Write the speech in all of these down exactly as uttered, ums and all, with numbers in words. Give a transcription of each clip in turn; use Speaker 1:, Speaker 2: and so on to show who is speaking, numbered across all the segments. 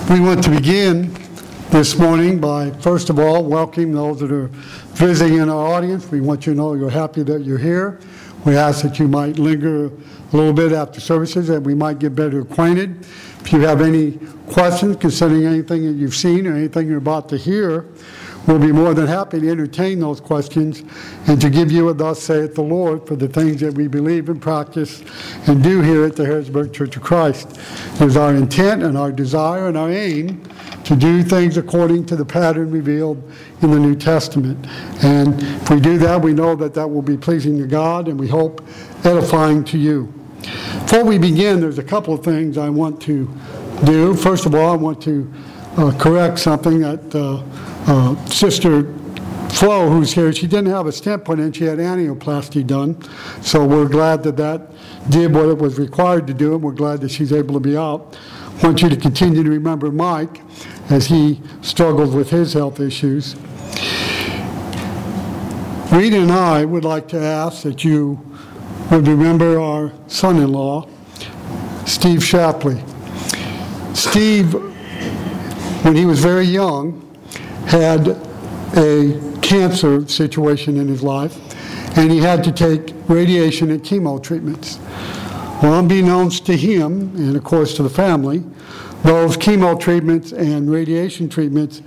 Speaker 1: We want to begin this morning by, first of all, welcoming those that are visiting in our audience. We want you to know you're happy that you're here. We ask that you might linger a little bit after services, that we might get better acquainted. If you have any questions concerning anything that you've seen or anything you're about to hear, we'll be more than happy to entertain those questions and to give you a thus saith the Lord for the things that we believe and practice and do here at the Harrisburg Church of Christ. It is our intent and our desire and our aim to do things according to the pattern revealed in the New Testament. And if we do that, we know that that will be pleasing to God and we hope edifying to you. Before we begin, there's a couple of things I want to do. First of all, I want to uh, correct something that uh, uh, Sister Flo, who's here, she didn't have a stent put in, she had annuloplasty done. So we're glad that that did what it was required to do, and we're glad that she's able to be out. I want you to continue to remember Mike as he struggles with his health issues. Rita and I would like to ask that you would remember our son-in-law, Steve Shapley. Steve, when he was very young, had a cancer situation in his life, and he had to take radiation and chemo treatments. Well, unbeknownst to him, and of course to the family, those chemo treatments and radiation treatments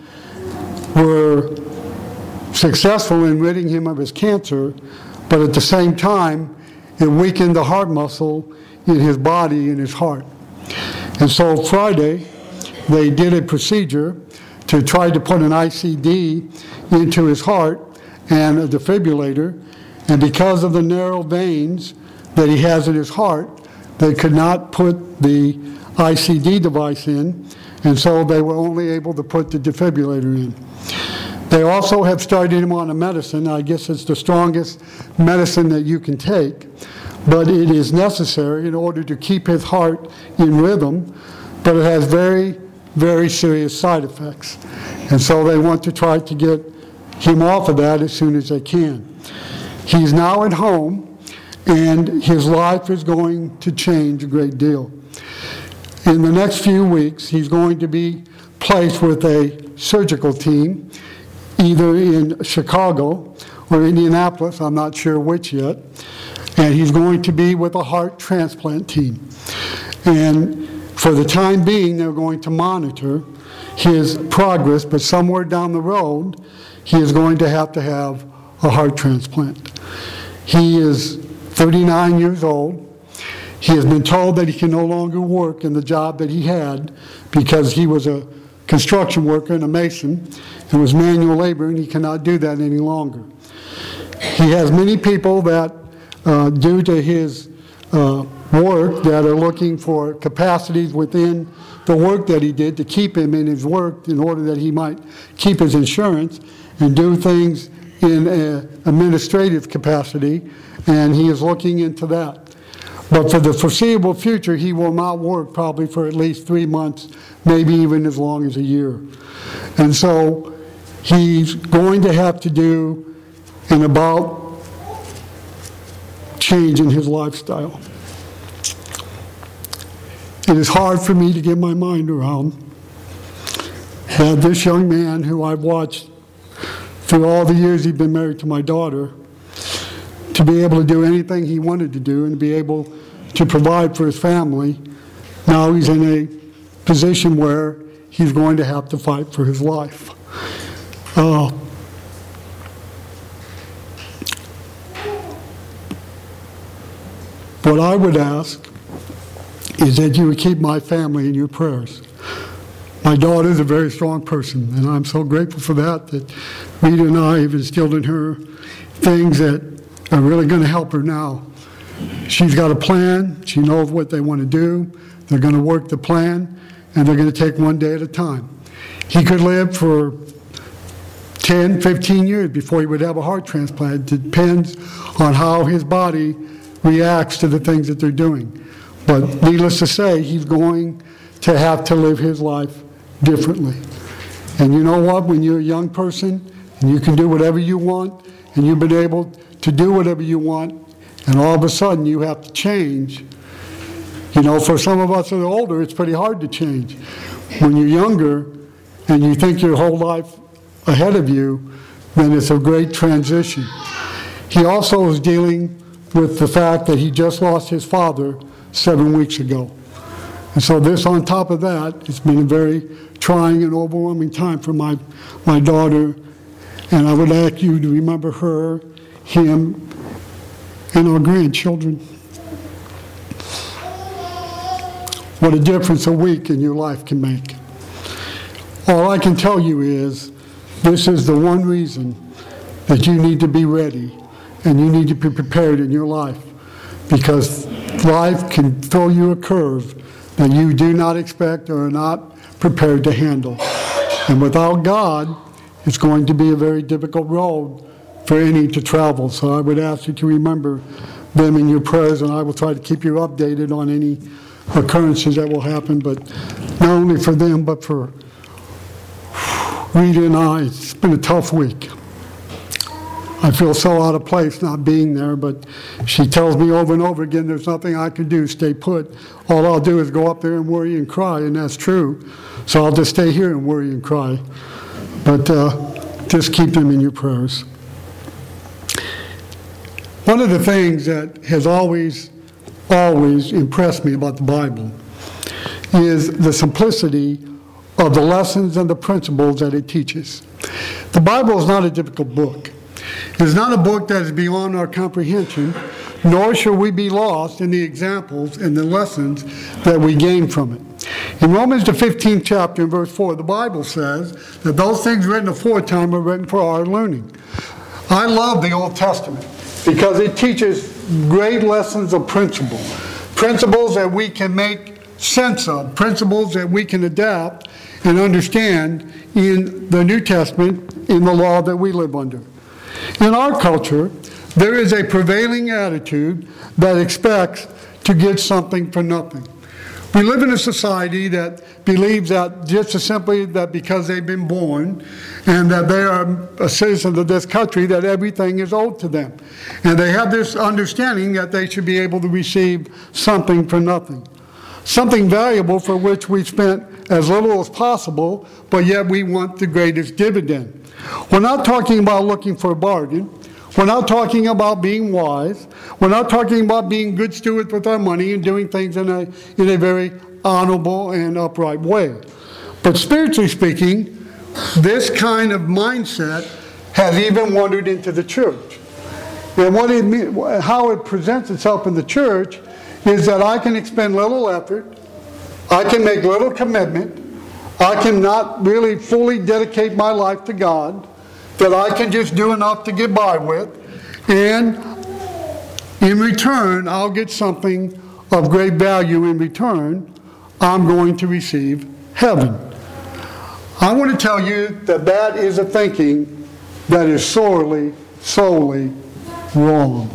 Speaker 1: were successful in ridding him of his cancer, but at the same time, it weakened the heart muscle in his body, in his heart. And so Friday, they did a procedure to try to put an I C D into his heart and a defibrillator, and because of the narrow veins that he has in his heart, they could not put the I C D device in, and so they were only able to put the defibrillator in. They also have started him on a medicine. I guess it's the strongest medicine that you can take, but it is necessary in order to keep his heart in rhythm, but it has very, very serious side effects. And so they want to try to get him off of that as soon as they can. He's now at home, and his life is going to change a great deal. In the next few weeks, he's going to be placed with a surgical team, either in Chicago or Indianapolis, I'm not sure which yet, and he's going to be with a heart transplant team. And for the time being, they're going to monitor his progress, but somewhere down the road, he is going to have to have a heart transplant. He is thirty-nine years old. He has been told that he can no longer work in the job that he had because he was a construction worker and a mason and was manual labor, and he cannot do that any longer. He has many people that, uh, due to his uh, work, that are looking for capacities within the work that he did to keep him in his work in order that he might keep his insurance and do things in an administrative capacity, and he is looking into that. But for the foreseeable future, he will not work probably for at least three months, maybe even as long as a year. And so he's going to have to do an about change in his lifestyle. It is hard for me to get my mind around that this young man who I've watched through all the years he's been married to my daughter, to be able to do anything he wanted to do and to be able to provide for his family, now he's in a position where he's going to have to fight for his life. Uh, what I would ask is that you would keep my family in your prayers. My daughter is a very strong person, and I'm so grateful for that, that Rita and I have instilled in her things that are really going to help her now. She's got a plan. She knows what they want to do. They're going to work the plan, and they're going to take one day at a time. He could live for ten, fifteen years before he would have a heart transplant. It depends on how his body reacts to the things that they're doing. But needless to say, he's going to have to live his life differently. And you know what? When you're a young person and you can do whatever you want, and you've been able to do whatever you want, and all of a sudden you have to change. You know, for some of us that are older, it's pretty hard to change. When you're younger and you think your whole life ahead of you, then it's a great transition. He also was dealing with the fact that he just lost his father seven weeks ago. And so this on top of that, it's been a very trying and overwhelming time for my, my daughter. And I would ask you to remember her, him, and our grandchildren. What a difference a week in your life can make. All I can tell you is, this is the one reason that you need to be ready and you need to be prepared in your life, because life can throw you a curve that you do not expect or are not prepared to handle. And without God, it's going to be a very difficult road for any to travel. So I would ask you to remember them in your prayers, and I will try to keep you updated on any occurrences that will happen, but not only for them, but for Rita and I. It's been a tough week. I feel so out of place not being there, but she tells me over and over again, there's nothing I can do, stay put. All I'll do is go up there and worry and cry, and that's true. So I'll just stay here and worry and cry. But uh, just keep them in your prayers. One of the things that has always, always impressed me about the Bible is the simplicity of the lessons and the principles that it teaches. The Bible is not a difficult book. It's not a book that is beyond our comprehension, nor should we be lost in the examples and the lessons that we gain from it. In Romans, the fifteenth chapter, in verse four, the Bible says that those things written aforetime are written for our learning. I love the Old Testament because it teaches great lessons of principle, principles that we can make sense of, principles that we can adapt and understand in the New Testament, in the law that we live under. In our culture, there is a prevailing attitude that expects to get something for nothing. We live in a society that believes that just as simply that because they've been born and that they are a citizen of this country, that everything is owed to them. And they have this understanding that they should be able to receive something for nothing. Something valuable for which we spent as little as possible, but yet we want the greatest dividend. We're not talking about looking for a bargain. We're not talking about being wise. We're not talking about being good stewards with our money and doing things in a, in a very honorable and upright way. But spiritually speaking, this kind of mindset has even wandered into the church. And what it mean, how it presents itself in the church is that I can expend little effort, I can make little commitment, I cannot really fully dedicate my life to God, that I can just do enough to get by with, and in return, I'll get something of great value in return. I'm going to receive heaven. I want to tell you that that is a thinking that is sorely, sorely wrong.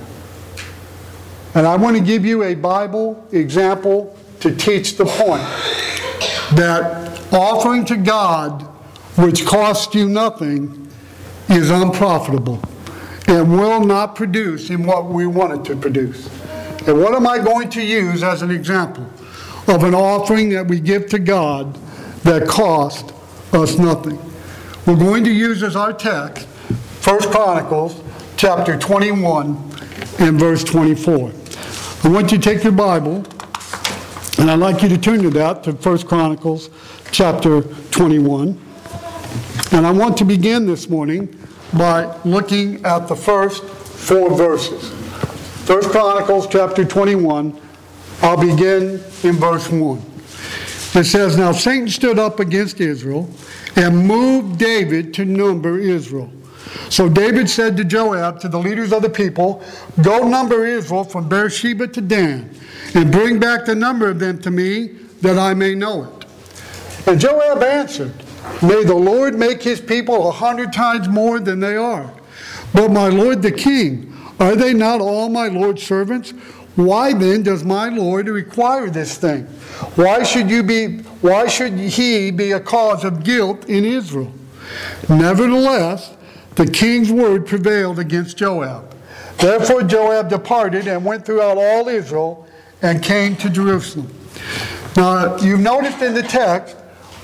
Speaker 1: And I want to give you a Bible example to teach the point that offering to God, which costs you nothing, is unprofitable and will not produce in what we want it to produce. And what am I going to use as an example of an offering that we give to God that cost us nothing? We're going to use as our text First Chronicles chapter twenty-one and verse twenty-four. I want you to take your Bible, and I'd like you to turn to that, to First Chronicles chapter twenty-one. And I want to begin this morning by looking at the first four verses. First Chronicles chapter twenty-one, I'll begin in verse one. It says, "Now Satan stood up against Israel and moved David to number Israel. So David said to Joab, to the leaders of the people, 'Go number Israel from Beersheba to Dan, and bring back the number of them to me, that I may know it.' And Joab answered, 'May the Lord make his people a hundred times more than they are. But my lord the king, are they not all my lord's servants? Why then does my lord require this thing? Why should you be, why should he be a cause of guilt in Israel?' Nevertheless, the king's word prevailed against Joab. Therefore Joab departed and went throughout all Israel and came to Jerusalem." Now, you've noticed in the text,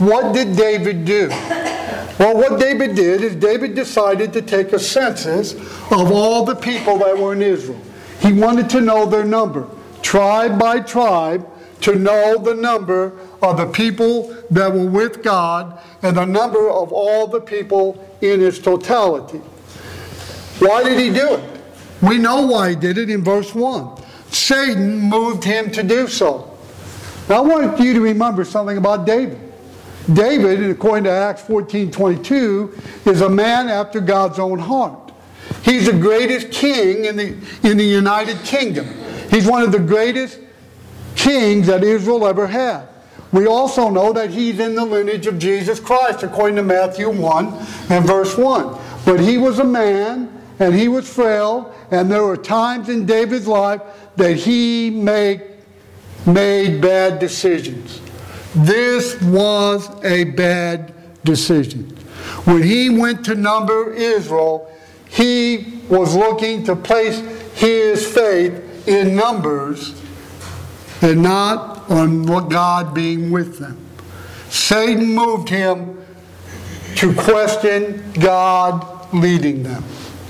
Speaker 1: what did David do? Well, what David did is David decided to take a census of all the people that were in Israel. He wanted to know their number, tribe by tribe, to know the number of the people that were with God and the number of all the people in its totality. Why did he do it? We know why he did it in verse one. Satan moved him to do so. Now I want you to remember something about David. David, according to Acts fourteen twenty-two, is a man after God's own heart. He's the greatest king in the, in the United Kingdom. He's one of the greatest kings that Israel ever had. We also know that he's in the lineage of Jesus Christ, according to Matthew one and verse one. But he was a man, and he was frail, and there were times in David's life that he made, made bad decisions. This was a bad decision. When he went to number Israel, he was looking to place his faith in numbers and not on God being with them. Satan moved him to question God leading them.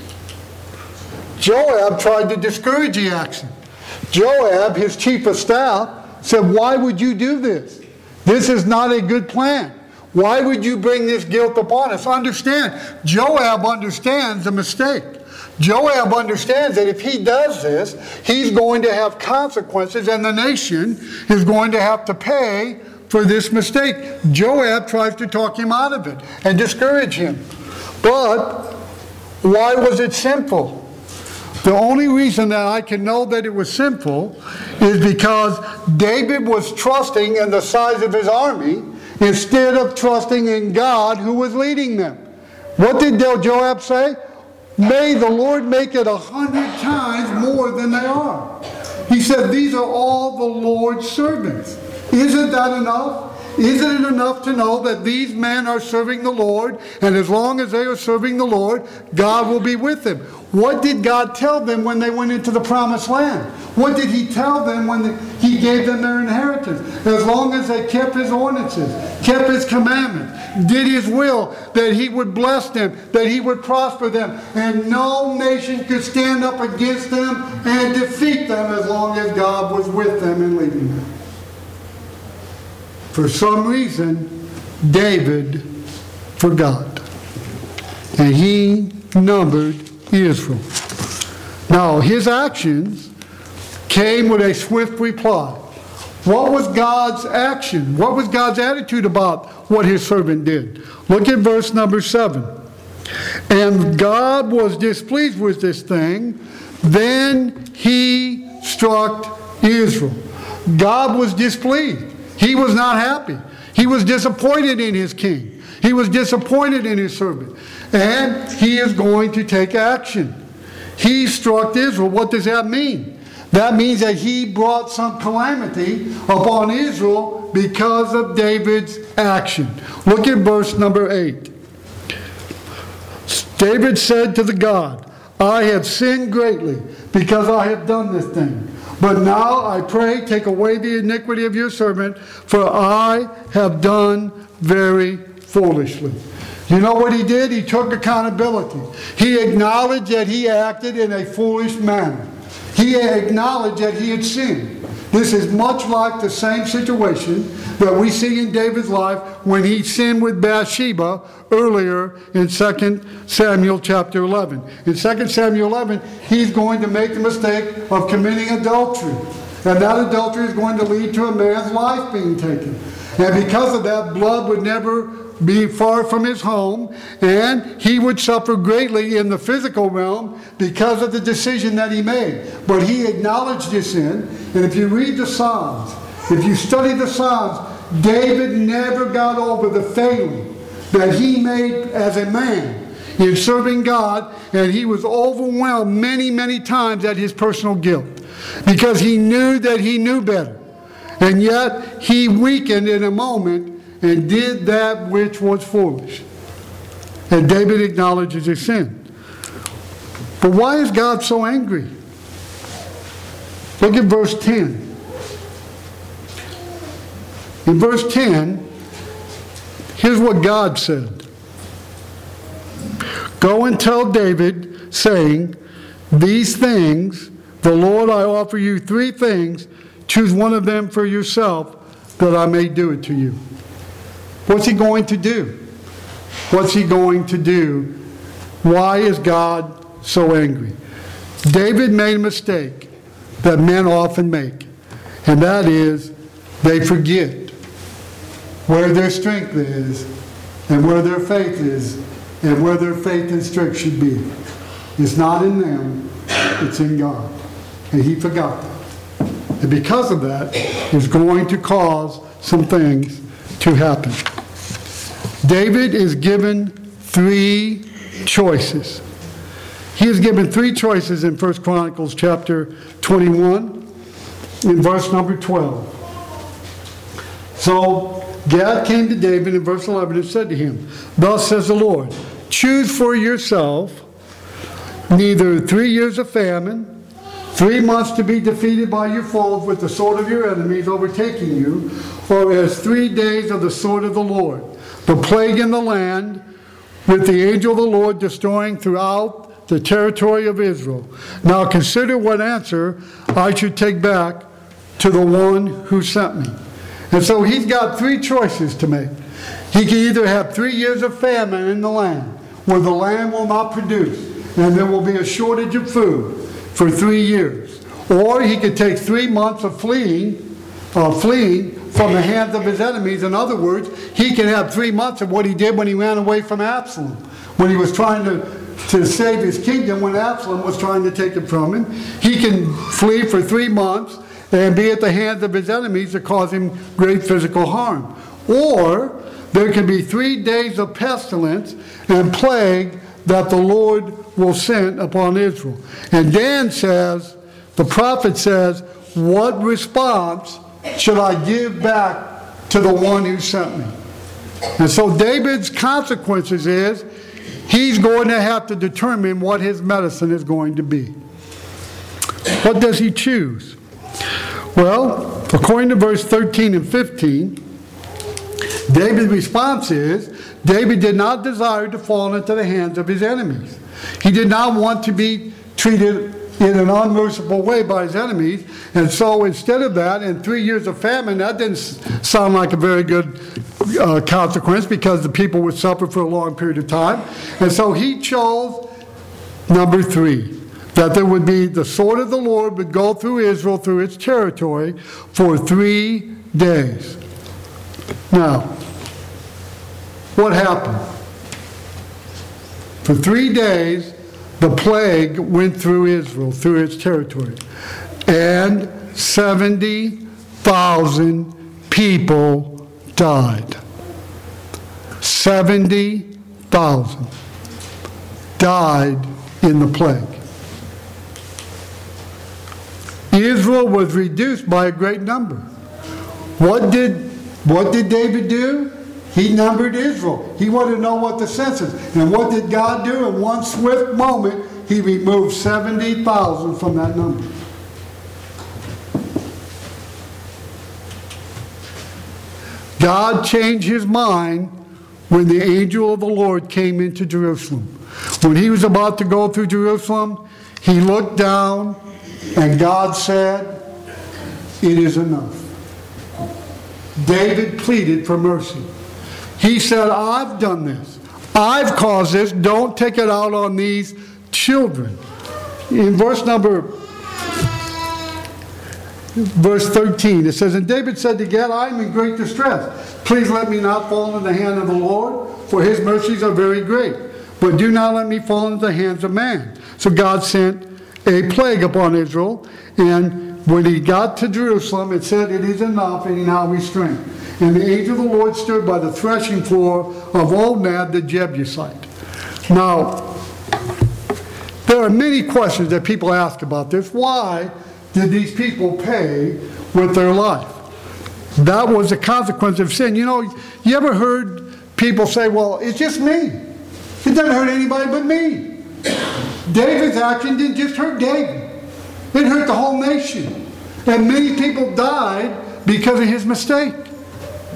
Speaker 1: Joab tried to discourage the action. Joab, his chief of staff, said, "Why would you do this? This is not a good plan. Why would you bring this guilt upon us?" Understand, Joab understands the mistake. Joab understands that if he does this, he's going to have consequences and the nation is going to have to pay for this mistake. Joab tries to talk him out of it and discourage him. But why was it sinful? The only reason that I can know that it was sinful is because David was trusting in the size of his army instead of trusting in God who was leading them. What did Joab say? "May the Lord make it a hundred times more than they are." He said, "These are all the Lord's servants." Isn't that enough? Isn't it enough to know that these men are serving the Lord, and as long as they are serving the Lord, God will be with them? What did God tell them when they went into the promised land? What did he tell them when the, he gave them their inheritance? As long as they kept his ordinances, kept his commandments, did his will, that he would bless them, that he would prosper them, and no nation could stand up against them and defeat them as long as God was with them and leading them. For some reason, David forgot, and he numbered Israel. Now, his actions came with a swift reply. What was God's action? What was God's attitude about what his servant did? Look at verse number seven. "And God was displeased with this thing, then he struck Israel." God was displeased. He was not happy. He was disappointed in his king. He was disappointed in his servant. And he is going to take action. He struck Israel. What does that mean? That means that he brought some calamity upon Israel because of David's action. Look at verse number eight. David said to the God, "I have sinned greatly because I have done this thing. But now I pray, take away the iniquity of your servant, for I have done very foolishly." You know what he did? He took accountability. He acknowledged that he acted in a foolish manner. He acknowledged that he had sinned. This is much like the same situation that we see in David's life when he sinned with Bathsheba earlier in Second Samuel chapter eleven. In Second Samuel eleven, he's going to make the mistake of committing adultery. And that adultery is going to lead to a man's life being taken. And because of that, blood would never be far from his home, and he would suffer greatly in the physical realm because of the decision that he made. But he acknowledged his sin, and if you read the Psalms, if you study the Psalms, David never got over the failing that he made as a man in serving God, and he was overwhelmed many, many times at his personal guilt because he knew that he knew better. And yet he weakened in a moment and did that which was foolish. And David acknowledges his sin. But why is God so angry? Look at verse ten. In verse ten, Here's what God said. Go and tell David, saying, these things, the Lord, I offer you three things. Choose one of them for yourself, that I may do it to you. What's he going to do? What's he going to do? Why is God so angry? David made a mistake that men often make, and that is they forget where their strength is and where their faith is and where their faith and strength should be. It's not in them, it's in God. And he forgot that. And because of that, it's going to cause some things to happen. David is given three choices. He is given three choices in First Chronicles chapter twenty-one, in verse number twelve. So Gad came to David in verse eleven and said to him, thus says the Lord, choose for yourself neither three years of famine, three months to be defeated by your foes with the sword of your enemies overtaking you, or as three days of the sword of the Lord, the plague in the land, with the angel of the Lord destroying throughout the territory of Israel. Now consider what answer I should take back to the one who sent me. And so he's got three choices to make. He can either have three years of famine in the land, where the land will not produce, and there will be a shortage of food for three years. Or he could take three months of fleeing, uh, fleeing from the hands of his enemies. In other words, he can have three months of what he did when he ran away from Absalom, when he was trying to, to save his kingdom, when Absalom was trying to take it from him. He can flee for three months and be at the hands of his enemies to cause him great physical harm. Or there can be three days of pestilence and plague that the Lord will send upon Israel. And Dan says, the prophet says, what response should I give back to the one who sent me? And so David's consequences is, he's going to have to determine what his medicine is going to be. What does he choose? Well, according to verse thirteen and fifteen, David's response is, David did not desire to fall into the hands of his enemies. He did not want to be treated in an unmerciful way by his enemies. And so instead of that, in three years of famine, that didn't sound like a very good uh, consequence, because the people would suffer for a long period of time. And so he chose number three, that there would be the sword of the Lord would go through Israel, through its territory, for three days. Now, what happened? For three days, the plague went through Israel, through its territory. And seventy thousand people died. seventy thousand died in the plague. Israel was reduced by a great number. What did, what did David do? He numbered Israel. He wanted to know what the census. And what did God do? In one swift moment, he removed seventy thousand from that number. God changed his mind when the angel of the Lord came into Jerusalem. When he was about to go through Jerusalem, he looked down and God said, it is enough. David pleaded for mercy. He said, I've done this. I've caused this. Don't take it out on these children. In verse number, verse thirteen, it says, and David said to Gad, I am in great distress. Please let me not fall into the hand of the Lord, for his mercies are very great. But do not let me fall into the hands of man. So God sent a plague upon Israel, and when he got to Jerusalem, it said, it is enough, and he now restrained. And the angel of the Lord stood by the threshing floor of Ornan the Jebusite. Now, there are many questions that people ask about this. Why did these people pay with their life? That was a consequence of sin. You know, you ever heard people say, well, it's just me. It doesn't hurt anybody but me. David's action didn't just hurt David. It hurt the whole nation. And many people died because of his mistake.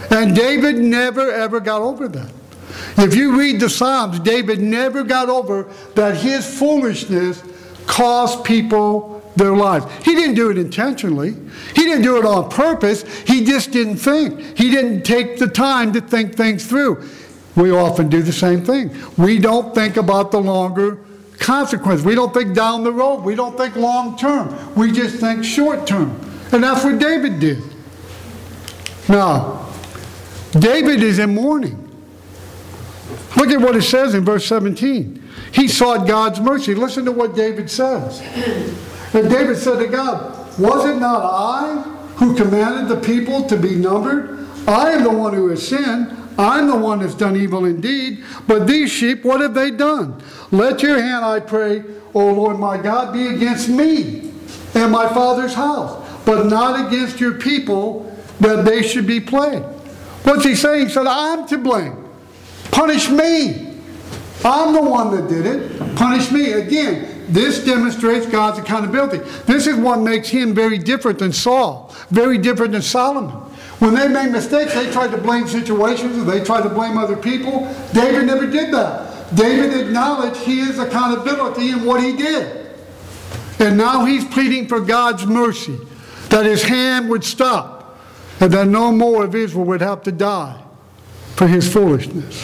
Speaker 1: And David never, ever got over that. If you read the Psalms, David never got over that his foolishness cost people their lives. He didn't do it intentionally. He didn't do it on purpose. He just didn't think. He didn't take the time to think things through. We often do the same thing. We don't think about the longer consequence. We don't think down the road. We don't think long term. We just think short term. And that's what David did. Now, David is in mourning. Look at what it says in verse seventeen. He sought God's mercy. Listen to what David says. And David said to God, was it not I who commanded the people to be numbered? I am the one who has sinned. I'm the one that's done evil indeed. But these sheep, what have they done? Let your hand, I pray, O Lord my God, be against me and my father's house, but not against your people, that they should be plagued. What's he saying? He said, I'm to blame. Punish me. I'm the one that did it. Punish me. Again, this demonstrates God's accountability. This is what makes him very different than Saul, very different than Solomon. When they made mistakes, they tried to blame situations, or they tried to blame other people. David never did that. David acknowledged his accountability in what he did. And now he's pleading for God's mercy, that his hand would stop, and that no more of Israel would have to die for his foolishness.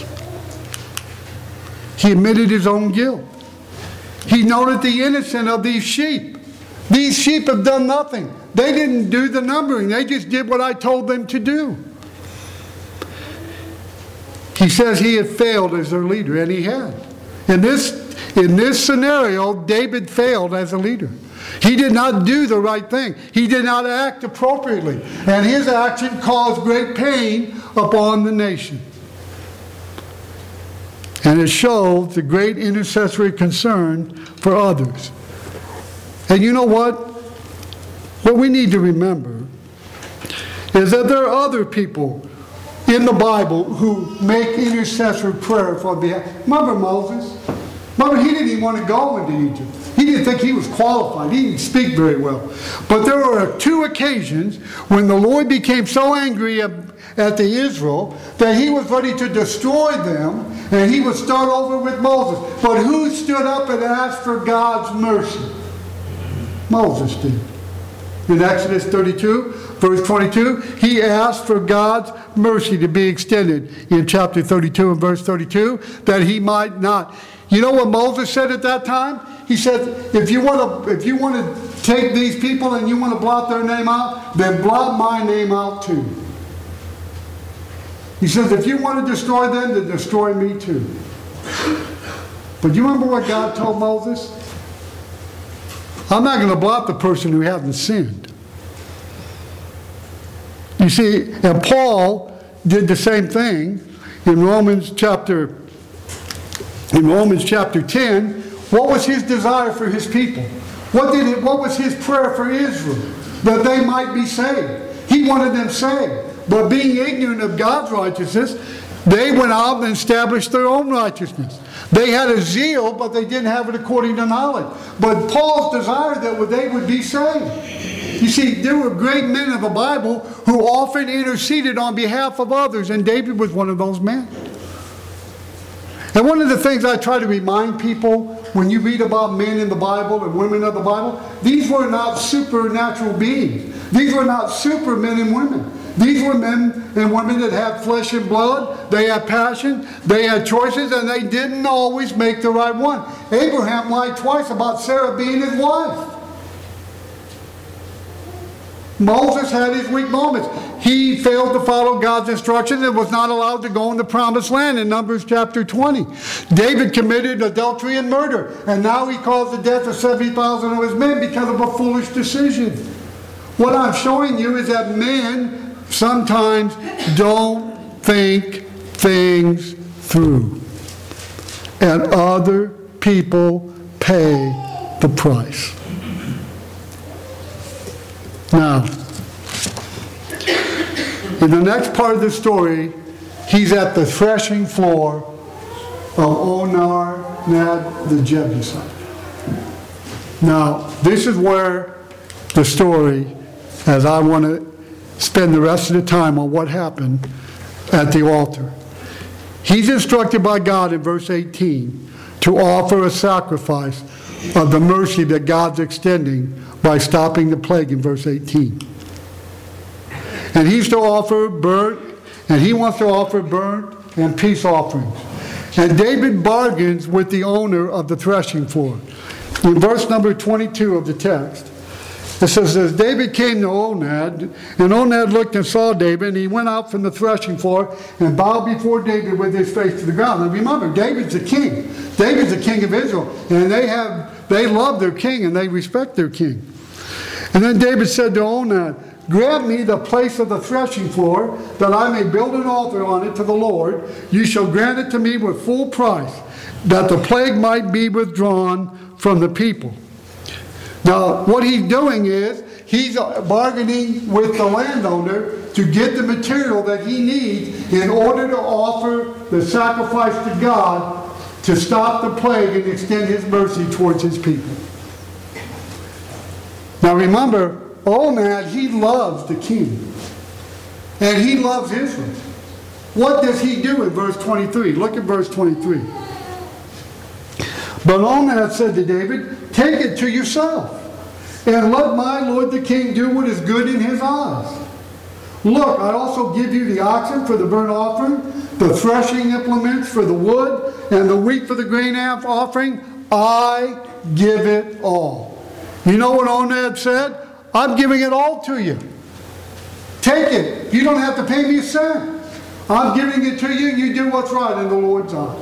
Speaker 1: He admitted his own guilt. He noted the innocence of these sheep. These sheep have done nothing. They didn't do the numbering. They just did what I told them to do. He says he had failed as their leader, and he had. In this, in this scenario, David failed as a leader. He did not do the right thing. He did not act appropriately. And his action caused great pain upon the nation. And it shows the great intercessory concern for others. And you know what? What we need to remember is that there are other people in the Bible who make intercessory prayer for behalf. Remember Moses? Remember, he didn't even want to go into Egypt. He didn't think he was qualified. He didn't speak very well. But there were two occasions when the Lord became so angry at, at the Israel that he was ready to destroy them, and he would start over with Moses. But who stood up and asked for God's mercy? Moses did. In Exodus thirty-two, verse twenty-two, he asked for God's mercy to be extended in chapter thirty-two and verse thirty-two, that he might not. You know what Moses said at that time? He said, if you want to, if you want to take these people and you want to blot their name out, then blot my name out too. He says, if you want to destroy them, then destroy me too. But you remember what God told Moses? I'm not going to blot the person who hasn't sinned. You see, and Paul did the same thing in Romans chapter in Romans chapter ten. What was his desire for his people? What did it, what was his prayer for Israel? That they might be saved. He wanted them saved. But being ignorant of God's righteousness, they went out and established their own righteousness. They had a zeal, but they didn't have it according to knowledge. But Paul's desire that they would be saved. You see, there were great men of the Bible who often interceded on behalf of others, and David was one of those men. And one of the things I try to remind people when you read about men in the Bible and women of the Bible, these were not supernatural beings. These were not supermen and women. These were men and women that had flesh and blood. They had passion. They had choices, and they didn't always make the right one. Abraham lied twice about Sarah being his wife. Moses had his weak moments. He failed to follow God's instructions and was not allowed to go in the promised land in Numbers chapter twenty. David committed adultery and murder, and now he caused the death of seventy thousand of his men because of a foolish decision. What I'm showing you is that men sometimes don't think things through, and other people pay the price. Now, in the next part of the story, he's at the threshing floor of Onar Nad the Jebusite. Now, this is where the story, as I want to spend the rest of the time on what happened, at the altar. He's instructed by God in verse eighteen to offer a sacrifice of the mercy that God's extending by stopping the plague in verse eighteen. And he's to offer burnt, and he wants to offer burnt and peace offerings. And David bargains with the owner of the threshing floor. In verse number twenty-two of the text, it says, as David came to Onad, and Onad looked and saw David, and he went out from the threshing floor and bowed before David with his face to the ground. And remember, David's the king. David's the king of Israel. And they have they love their king and they respect their king. And then David said to Onad, grant me the place of the threshing floor, that I may build an altar on it to the Lord. You shall grant it to me with full price, that the plague might be withdrawn from the people. Now, what he's doing is, he's bargaining with the landowner to get the material that he needs in order to offer the sacrifice to God to stop the plague and extend his mercy towards his people. Now remember, Onad, he loves the king. And he loves Israel. What does he do in verse twenty-three? Look at verse twenty-three. But Onad said to David, take it to yourself, and let my lord the king do what is good in his eyes. Look, I also give you the oxen for the burnt offering, the threshing implements for the wood, and the wheat for the grain offering. I give it all. You know what Onad said? I'm giving it all to you. Take it. You don't have to pay me a cent. I'm giving it to you. You do what's right in the Lord's eyes.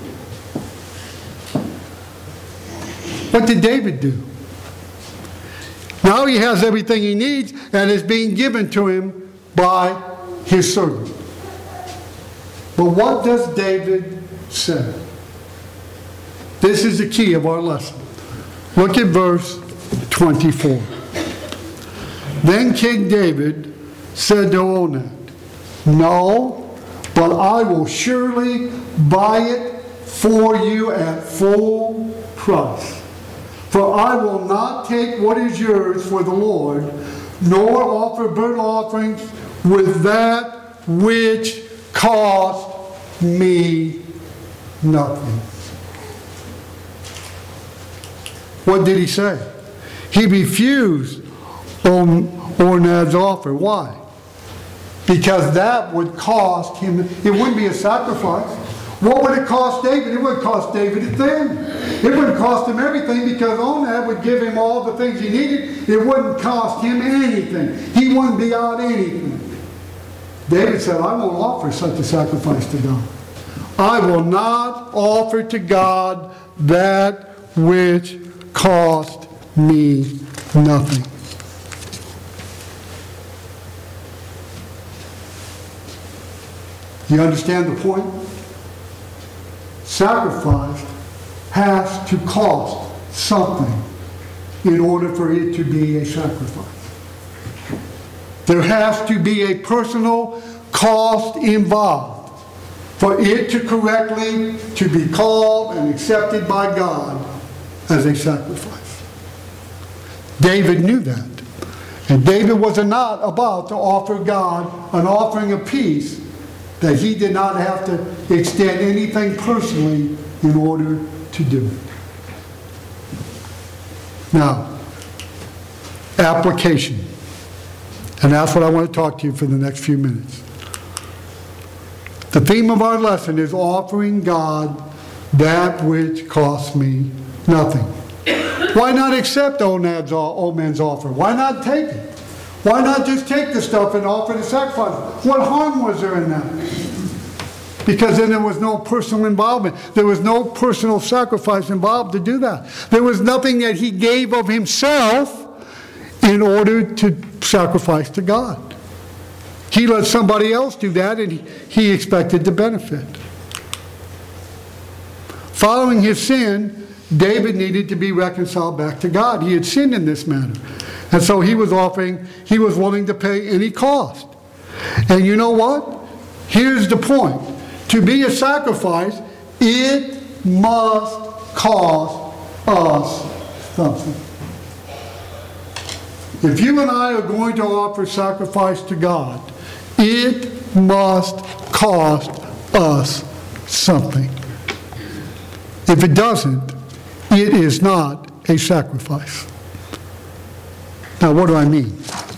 Speaker 1: What did David do? Now he has everything he needs, and it's being given to him by his servant. But what does David say? This is the key of our lesson. Look at verse twenty-four. Then King David said to Onad, no, but I will surely buy it for you at full price. For I will not take what is yours for the Lord, nor offer burnt offerings with that which cost me nothing. What did he say? He refused Onad's offer. Why? Because that would cost him, it wouldn't be a sacrifice. What would it cost David? It wouldn't cost David a thing. It wouldn't cost him everything, because Onad would give him all the things he needed. It wouldn't cost him anything. He wouldn't be out anything. David said, I won't offer such a sacrifice to God. I will not offer to God that which cost me nothing. You understand the point? Sacrifice has to cost something in order for it to be a sacrifice. There has to be a personal cost involved for it to correctly to be called and accepted by God as a sacrifice. David knew that. And David was not about to offer God an offering of peace that he did not have to extend anything personally in order to do it. Now, application. And that's what I want to talk to you for the next few minutes. The theme of our lesson is offering God that which costs me nothing. Why not accept Onad's, Onad's offer? Why not take it? Why not just take the stuff and offer the sacrifice? What harm was there in that? Because then there was no personal involvement. There was no personal sacrifice involved to do that. There was nothing that he gave of himself in order to sacrifice to God. He let somebody else do that, and he, he expected to benefit. Following his sin, David needed to be reconciled back to God. He had sinned in this matter. And so he was offering, he was willing to pay any cost. And you know what? Here's the point. To be a sacrifice, it must cost us something. If you and I are going to offer sacrifice to God, it must cost us something. If it doesn't, it is not a sacrifice. Now, what do I mean?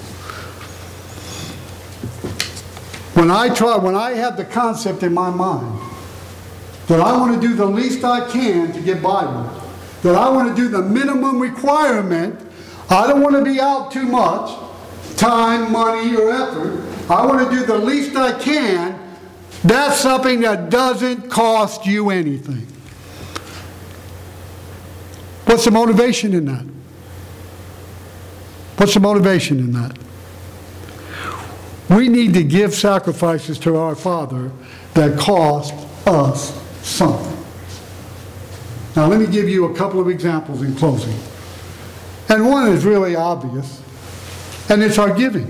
Speaker 1: When I try, when I have the concept in my mind that I want to do the least I can to get by with, that I want to do the minimum requirement, I don't want to be out too much time, money, or effort. I want to do the least I can. That's something that doesn't cost you anything. What's the motivation in that? What's the motivation in that? We need to give sacrifices to our Father that cost us something. Now let me give you a couple of examples in closing. And one is really obvious, and it's our giving.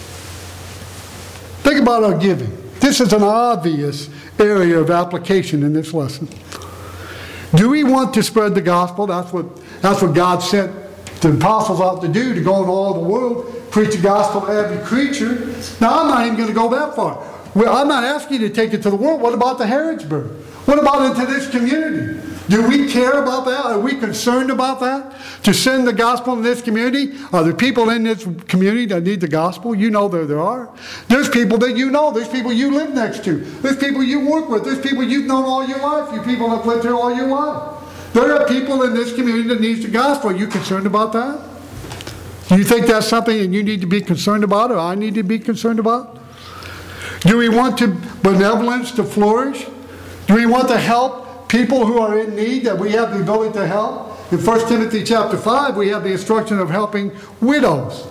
Speaker 1: Think about our giving. This is an obvious area of application in this lesson. Do we want to spread the gospel? That's what, that's what God sent the apostles out to do, to go into all the world, preach the gospel to every creature. Now, I'm not even going to go that far. Well, I'm not asking you to take it to the world. What about the Harrodsburg? What about into this community? Do we care about that? Are we concerned about that? To send the gospel in this community? Are there people in this community that need the gospel? You know there there are. There's people that you know. There's people you live next to. There's people you work with. There's people you've known all your life. You people have lived here all your life. There are people in this community that needs the gospel. Are you concerned about that? Do you think that's something that you need to be concerned about, or I need to be concerned about? Do we want to benevolence to flourish? Do we want to help people who are in need, that we have the ability to help? In First Timothy chapter five, we have the instruction of helping widows.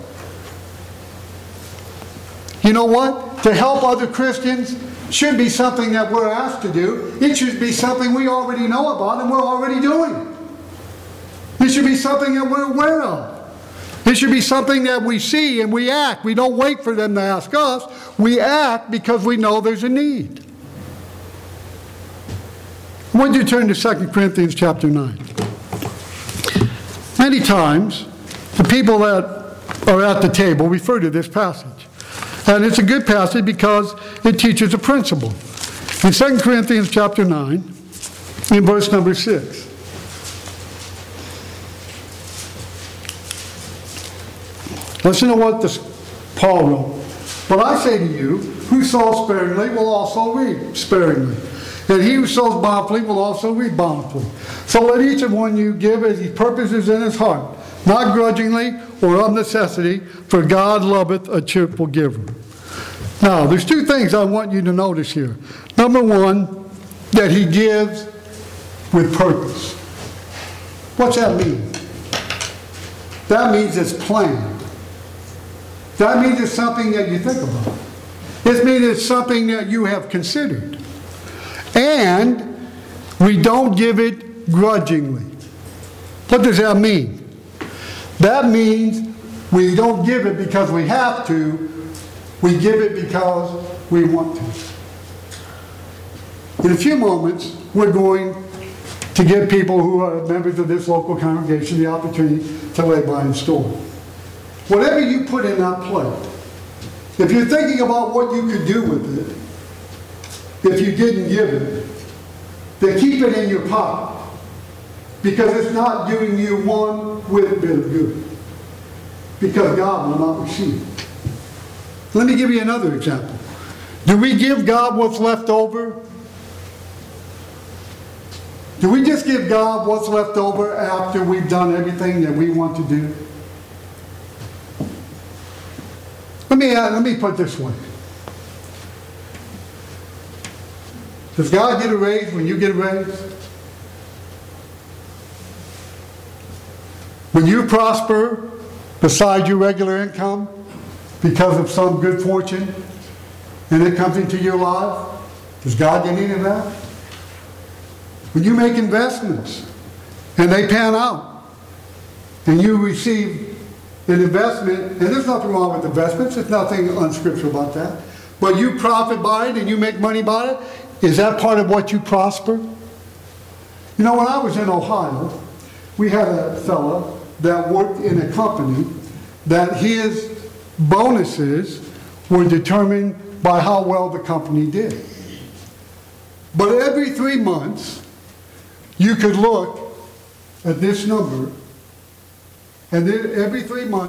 Speaker 1: You know what? To help other Christians should be something that we're asked to do. It should be something we already know about and we're already doing. It should be something that we're aware of. It should be something that we see and we act. We don't wait for them to ask us. We act because we know there's a need. When you turn to Second Corinthians chapter nine. Many times, the people that are at the table refer to this passage. And it's a good passage because it teaches a principle. In Second Corinthians chapter nine, in verse number six. Listen to what this Paul wrote. But I say to you, who sows sparingly will also reap sparingly. And he who sows bountifully will also reap bountifully. So let each of one you give as he purposes in his heart, not grudgingly or of necessity, for God loveth a cheerful giver. Now, there's two things I want you to notice here. Number one, that he gives with purpose. What's that mean? That means it's planned. That means it's something that you think about. It means it's something that you have considered. And we don't give it grudgingly. What does that mean? That means we don't give it because we have to. We give it because we want to. In a few moments, we're going to give people who are members of this local congregation the opportunity to lay by and store. Whatever you put in that plate, if you're thinking about what you could do with it, if you didn't give it, then keep it in your pocket, because it's not doing you one whit bit of good, because God will not receive it. Let me give you another example. Do we give God what's left over? Do we just give God what's left over after we've done everything that we want to do? Let me, uh, let me put it this way. Does God get a raise when you get a raise? When you prosper beside your regular income because of some good fortune and it comes into your life, does God get any of that? When you make investments and they pan out and you receive an investment, and there's nothing wrong with investments, there's nothing unscriptural about that, but you profit by it and you make money by it, is that part of what you prosper? You know, when I was in Ohio, we had a fella that worked in a company that his bonuses were determined by how well the company did. But every three months, you could look at this number, and then every three months,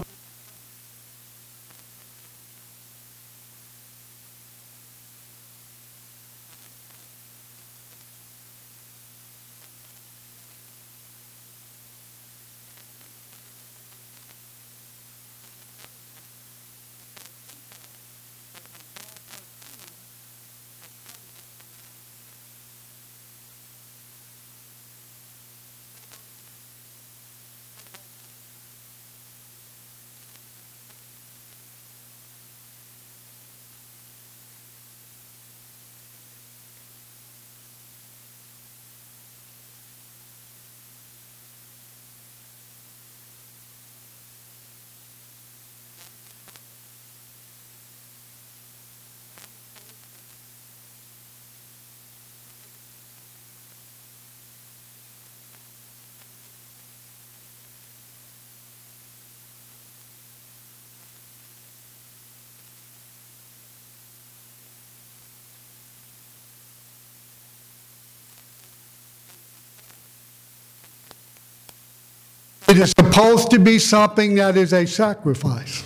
Speaker 1: it is supposed to be something that is a sacrifice.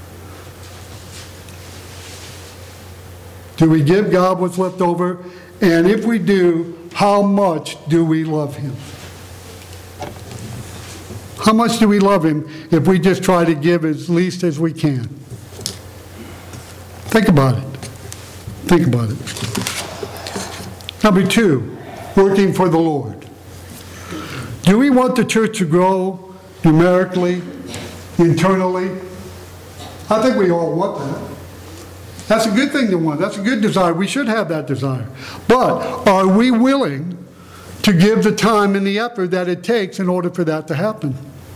Speaker 1: Do we give God what's left over? And if we do, how much do we love Him? How much do we love Him if we just try to give as least as we can? Think about it. Think about it. Number two, working for the Lord. Do we want the church to grow numerically, internally? I think we all want that. That's a good thing to want. That's a good desire. We should have that desire. But are we willing to give the time and the effort that it takes in order for that to happen?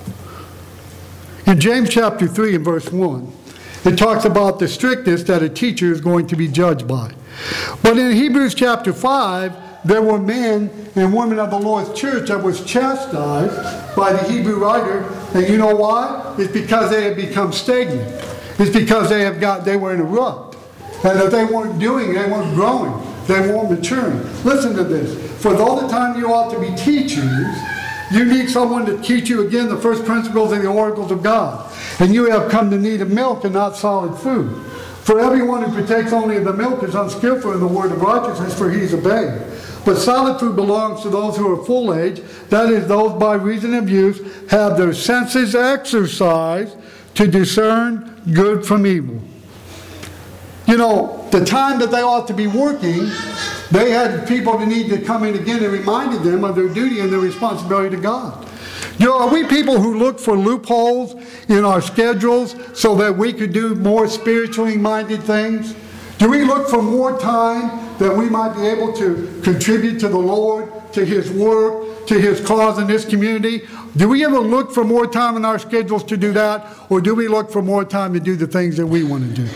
Speaker 1: In James chapter three and verse one, it talks about the strictness that a teacher is going to be judged by. But in Hebrews chapter five, there were men and women of the Lord's church that was chastised by the Hebrew writer. And you know why? It's because they had become stagnant. It's because they have got they were in a rut. And that they weren't doing, they weren't growing, they weren't maturing. Listen to this. For all the time you ought to be teachers, you need someone to teach you again the first principles and the oracles of God. And you have come to need of milk and not solid food. For everyone who partakes only of the milk is unskillful in the word of righteousness, for he is a babe. But solid food belongs to those who are full age, that is, those by reason of use have their senses exercised to discern good from evil. You know, the time that they ought to be working, they had people that need to come in again and reminded them of their duty and their responsibility to God. You know, are we people who look for loopholes in our schedules so that we could do more spiritually minded things? Do we look for more time that we might be able to contribute to the Lord, to His work, to His cause in this community? Do we ever look for more time in our schedules to do that? Or do we look for more time to do the things that we want to do?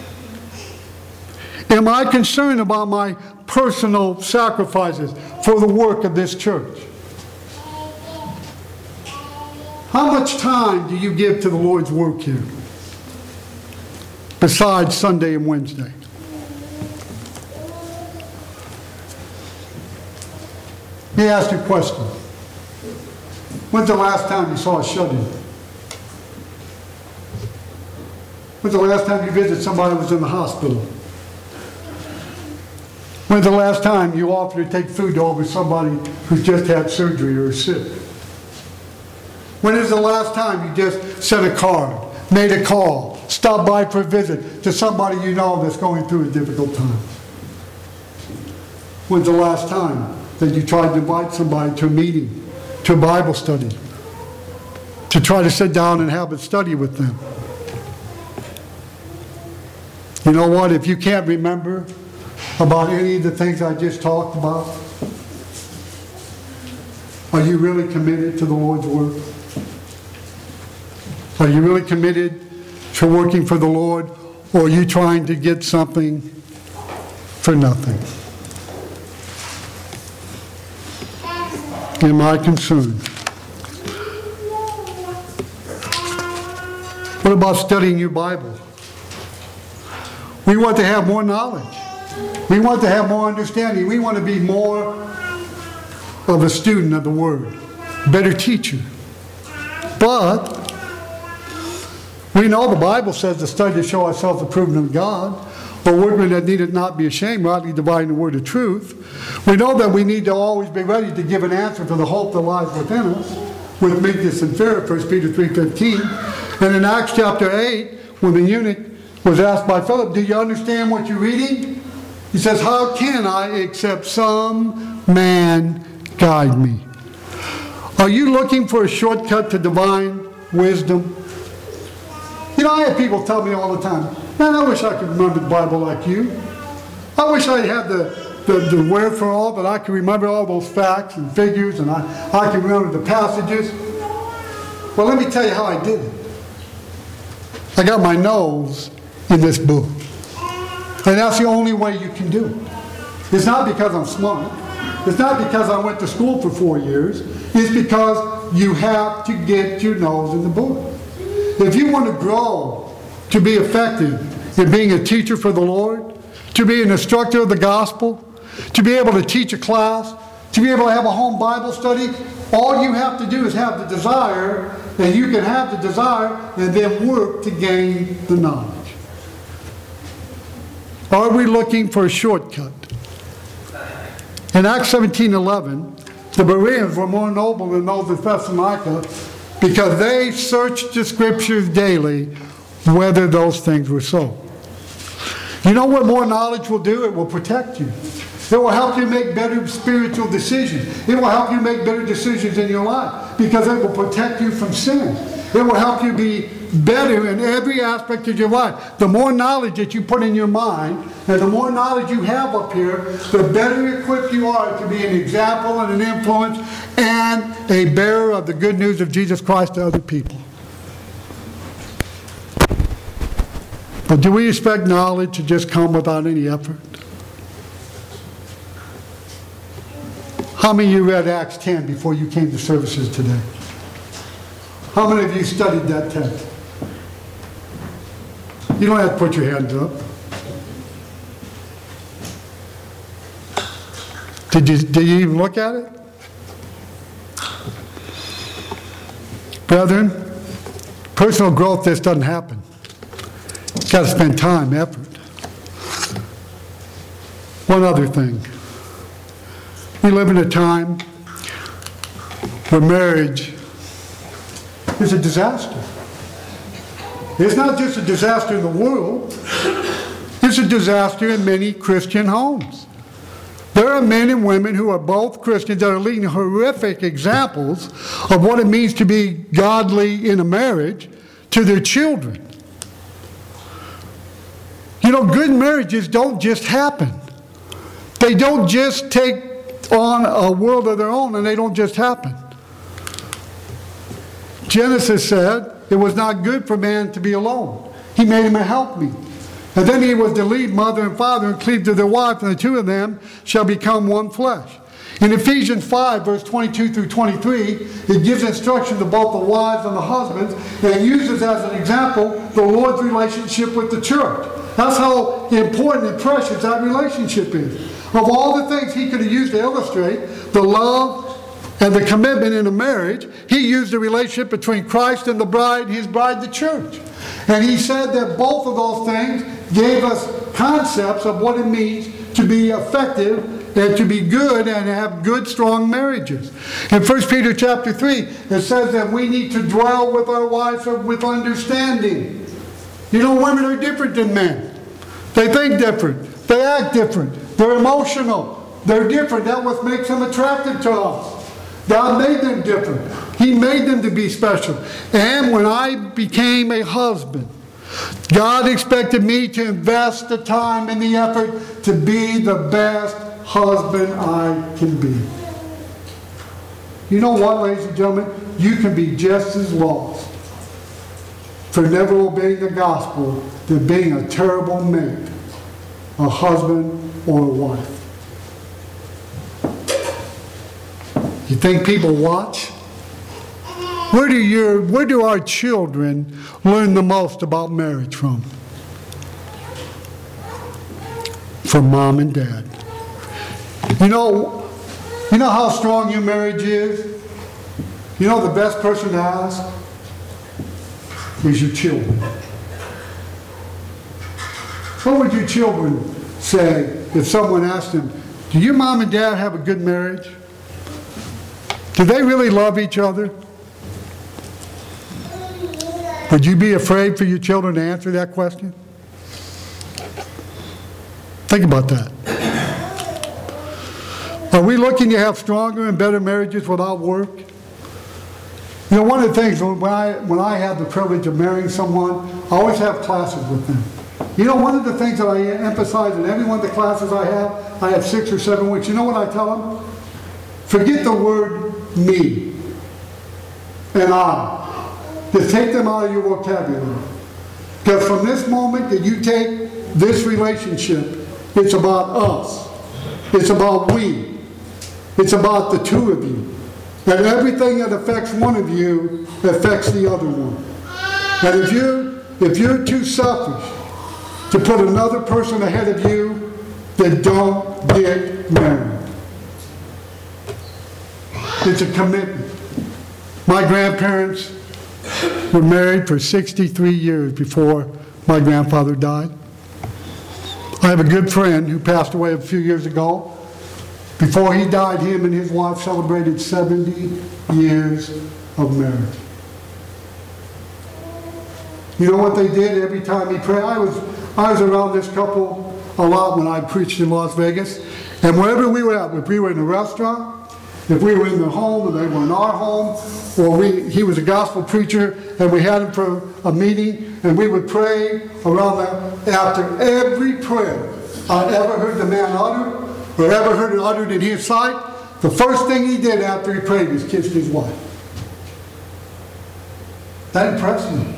Speaker 1: Am I concerned about my personal sacrifices for the work of this church? How much time do you give to the Lord's work here? Besides Sunday and Wednesday. Let me ask you a question. When's the last time you saw a shut-in? When's the last time you visited somebody who was in the hospital? When's the last time you offered to take food over somebody who's just had surgery or is sick? When is the last time you just sent a card, made a call, stopped by for a visit to somebody you know that's going through a difficult time? When's the last time that you tried to invite somebody to a meeting, to a Bible study, to try to sit down and have a study with them? You know what? If you can't remember about any of the things I just talked about, are you really committed to the Lord's work? Are you really committed to working for the Lord, or are you trying to get something for nothing? Am I concerned? What about studying your Bible? We want to have more knowledge. We want to have more understanding. We want to be more of a student of the Word, better teacher. But we know the Bible says to study to show ourselves approved of God, but workmen that needed not be ashamed, rightly dividing the word of truth. We know that we need to always be ready to give an answer to the hope that lies within us, with meekness and fear, First Peter three fifteen. And in Acts chapter eight, when the eunuch was asked by Philip, do you understand what you're reading? He says, how can I except some man guide me? Are you looking for a shortcut to divine wisdom? You know, I have people tell me all the time, man, I wish I could remember the Bible like you. I wish I had the, the, the wherefore, that I could remember all those facts and figures, and I, I could remember the passages. Well, let me tell you how I did it. I got my nose in this book. And that's the only way you can do it. It's not because I'm smart. It's not because I went to school for four years. It's because you have to get your nose in the book. If you want to grow to be effective in being a teacher for the Lord, to be an instructor of the gospel, to be able to teach a class, to be able to have a home Bible study, all you have to do is have the desire, and you can have the desire and then work to gain the knowledge. Are we looking for a shortcut? In Acts seventeen eleven, the Bereans were more noble than those of Thessalonica because they searched the Scriptures daily whether those things were so. You know what more knowledge will do? It will protect you. It will help you make better spiritual decisions. It will help you make better decisions in your life because it will protect you from sin. It will help you be better in every aspect of your life. The more knowledge that you put in your mind and the more knowledge you have up here, the better equipped you are to be an example and an influence and a bearer of the good news of Jesus Christ to other people. But do we expect knowledge to just come without any effort? How many of you read Acts ten before you came to services today? How many of you studied that text? You don't have to put your hands up. Did you, did you even look at it? Brethren, personal growth just doesn't happen. You've got to spend time, effort. One other thing. We live in a time where marriage is a disaster. It's not just a disaster in the world. It's a disaster in many Christian homes. There are men and women who are both Christians that are leading horrific examples of what it means to be godly in a marriage to their children. You know, good marriages don't just happen. They don't just take on a world of their own, and they don't just happen. Genesis said it was not good for man to be alone. He made him a helpmeet. And then he was to leave mother and father and cleave to their wife, and the two of them shall become one flesh. In Ephesians five, verse twenty-two through twenty-three, it gives instruction to both the wives and the husbands, and it uses as an example the Lord's relationship with the church. That's how important and precious that relationship is. Of all the things he could have used to illustrate the love and the commitment in a marriage, he used the relationship between Christ and the bride, his bride, the church. And he said that both of those things gave us concepts of what it means to be effective and to be good and have good, strong marriages. In First Peter chapter three, it says that we need to dwell with our wives with understanding. You know, women are different than men. They think different. They act different. They're emotional. They're different. That's what makes them attractive to us. God made them different. He made them to be special. And when I became a husband, God expected me to invest the time and the effort to be the best husband I can be. You know what, ladies and gentlemen? You can be just as lost for never obeying the gospel than being a terrible mate, a husband or a wife. You think people watch? Where do your, where do our children learn the most about marriage from? from mom and dad. You know, you know how strong your marriage is? You know the best person to ask is your children. What would your children say if someone asked them, do your mom and dad have a good marriage? Do they really love each other? Would you be afraid for your children to answer that question? Think about that. Are we looking to have stronger and better marriages without work? You know, one of the things, when I, when I had the privilege of marrying someone, I always have classes with them. You know, one of the things that I emphasize in every one of the classes I have, I have six or seven weeks. You know what I tell them? Forget the word me and I. Just take them out of your vocabulary. Because from this moment that you take this relationship, it's about us. It's about we. It's about the two of you. And everything that affects one of you affects the other one. And if you if you're too selfish to put another person ahead of you, then don't get married. It's a commitment. My grandparents were married for sixty-three years before my grandfather died. I have a good friend who passed away a few years ago. Before he died, him and his wife celebrated seventy years of marriage. You know what they did every time he prayed? I was, I was around this couple a lot when I preached in Las Vegas. And wherever we were at, if we were in a restaurant, if we were in their home and they were in our home, or we, he was a gospel preacher and we had him for a meeting and we would pray around that. After every prayer I ever heard the man utter or ever heard it uttered in his sight, the first thing he did after he prayed was kissed his wife. That impressed me.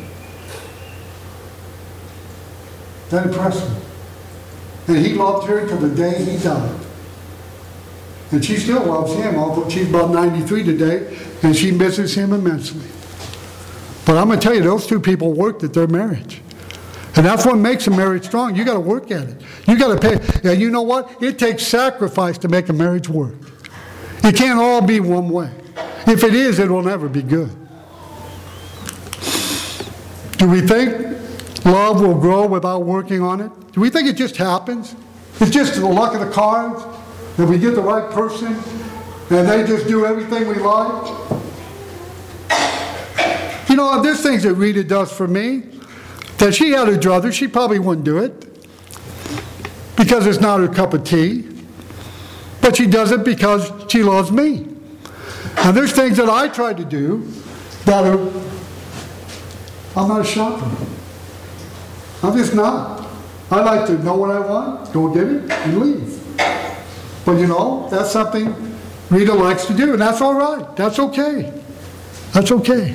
Speaker 1: That impressed me. And he loved her till the day he died. And she still loves him, although she's about ninety-three today, and she misses him immensely. But I'm going to tell you, those two people worked at their marriage. And that's what makes a marriage strong. You got to work at it. You got to pay. And you know what? It takes sacrifice to make a marriage work. It can't all be one way. If it is, it will never be good. Do we think love will grow without working on it? Do we think it just happens? It's just the luck of the cards? That we get the right person and they just do everything we like? You know, there's things that Rita does for me that she had her druthers, she probably wouldn't do it because it's not her cup of tea. But she does it because she loves me. And there's things that I try to do that are, I'm not a shopper. I'm just not. I like to know what I want, go get it, and leave. But you know, that's something Rita likes to do, and that's all right. That's okay. That's okay.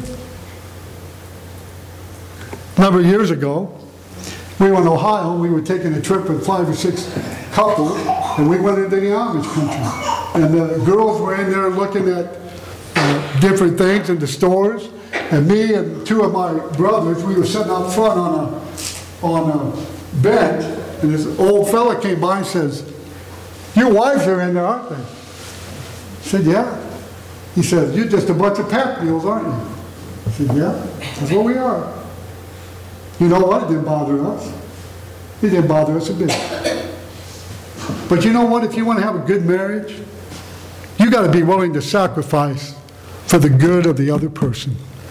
Speaker 1: A number of years ago, we were in Ohio, and we were taking a trip with five or six couples, and we went into the Amish country. And the girls were in there looking at uh, different things in the stores, and me and two of my brothers, we were sitting out front on a, on a bench, and this old fella came by and says, "Your wives are in there, aren't they?" I said, "Yeah." He said, "You're just a bunch of pack mules, aren't you?" I said, "Yeah, that's what we are." You know what? It didn't bother us. It didn't bother us a bit. But you know what? If you want to have a good marriage, you got to be willing to sacrifice for the good of the other person.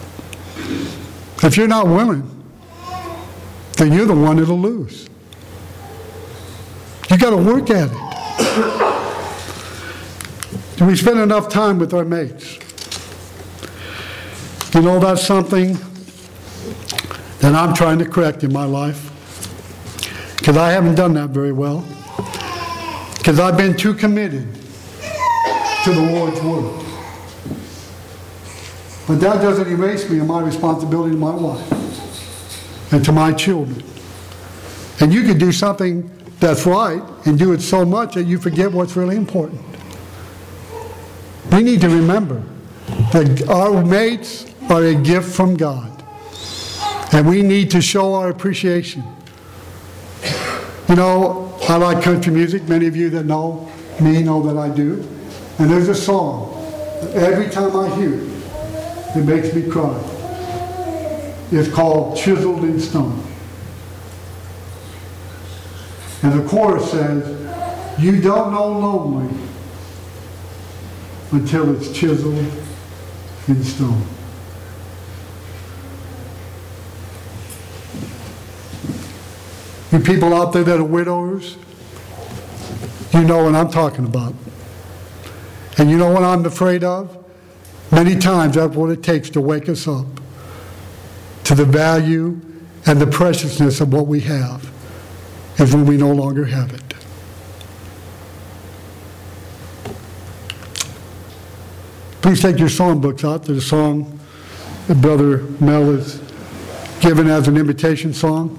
Speaker 1: If you're not willing, then you're the one that'll lose. You got to work at it. Do we spend enough time with our mates? You know, that's something that I'm trying to correct in my life, because I haven't done that very well, because I've been too committed to the Lord's Word. But that doesn't erase me of my responsibility to my wife and to my children. And you can do something that's right and do it so much that you forget what's really important. We need to remember that our mates are a gift from God. And we need to show our appreciation. You know, I like country music. Many of you that know me know that I do. And there's a song that every time I hear it, it makes me cry. It's called Chiseled in Stone. And the chorus says, you don't know lonely until it's chiseled in stone. You people out there that are widowers, you know what I'm talking about. And you know what I'm afraid of? Many times that's what it takes to wake us up to the value and the preciousness of what we have, is when we no longer have it. Please take your songbooks out. There's a song that Brother Mel has given as an invitation song.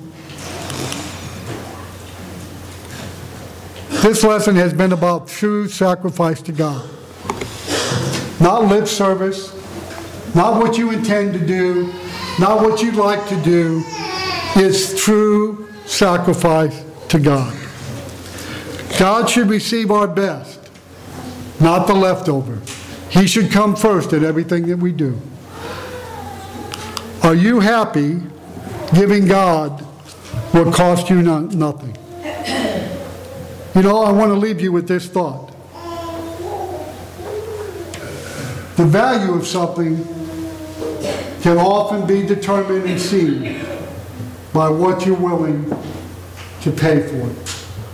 Speaker 1: This lesson has been about true sacrifice to God. Not lip service, not what you intend to do, not what you'd like to do. It's true sacrifice to God. God should receive our best, not the leftover. He should come first in everything that we do. Are you happy giving God what cost you no- nothing? You know, I want to leave you with this thought. The value of something can often be determined and seen by what you're willing to pay for it.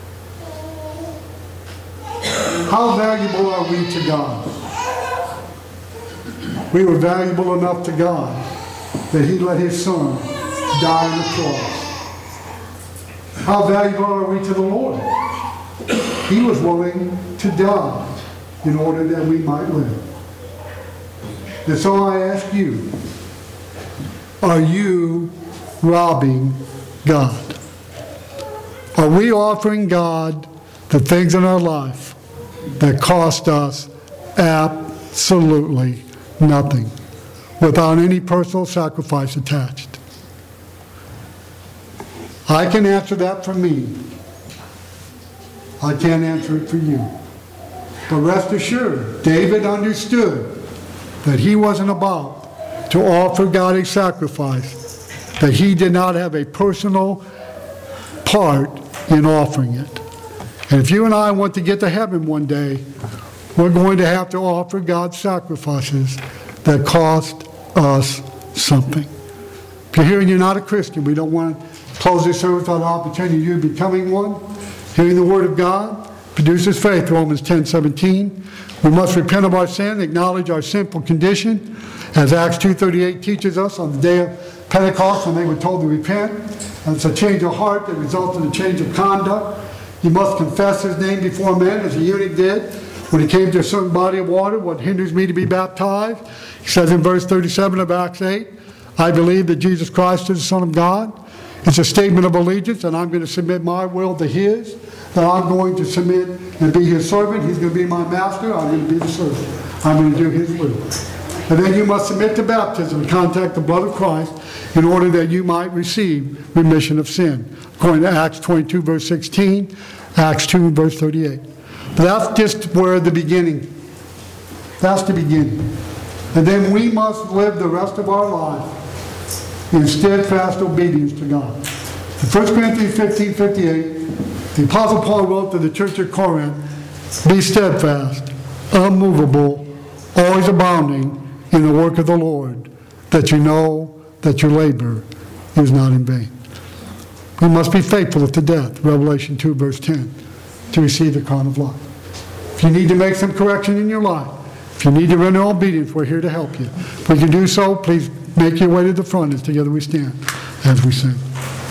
Speaker 1: How valuable are we to God? We were valuable enough to God that He let His Son die on the cross. How valuable are we to the Lord? He was willing to die in order that we might live. And so I ask you, are you robbing God? Are we offering God the things in our life that cost us absolutely nothing, without any personal sacrifice attached? I can answer that for me. I can't answer it for you. But rest assured, David understood that he wasn't about to offer God a sacrifice, that he did not have a personal part in offering it. And if you and I want to get to heaven one day, we're going to have to offer God sacrifices that cost us something. If you're here and you're not a Christian, we don't want to close this service without an opportunity of you becoming one. Hearing the Word of God produces faith, Romans ten seventeen. We must repent of our sin, acknowledge our sinful condition, as Acts two thirty-eight teaches us on the day of Pentecost when they were told to repent. And it's a change of heart that results in a change of conduct. You must confess His name before men, as the eunuch did when he came to a certain body of water. What hinders me to be baptized? He says in verse thirty-seven of Acts eight, I believe that Jesus Christ is the Son of God. It's a statement of allegiance, and I'm going to submit my will to His, that I'm going to submit and be His servant. He's going to be my master. I'm going to be the servant. I'm going to do His will. And then you must submit to baptism and contact the blood of Christ in order that you might receive remission of sin, according to Acts twenty-two, verse sixteen, Acts two, verse thirty-eight. But that's just where the beginning. That's the beginning. And then we must live the rest of our life in steadfast obedience to God. In First Corinthians fifteen fifty-eight, the Apostle Paul wrote to the church at Corinth, be steadfast, unmovable, always abounding in the work of the Lord, that you know that your labor is not in vain. We must be faithful unto death, Revelation two, verse ten, to receive the crown of life. If you need to make some correction in your life, if you need to render obedience, we're here to help you. If we can do so, please make your way to the front as together we stand as we sing.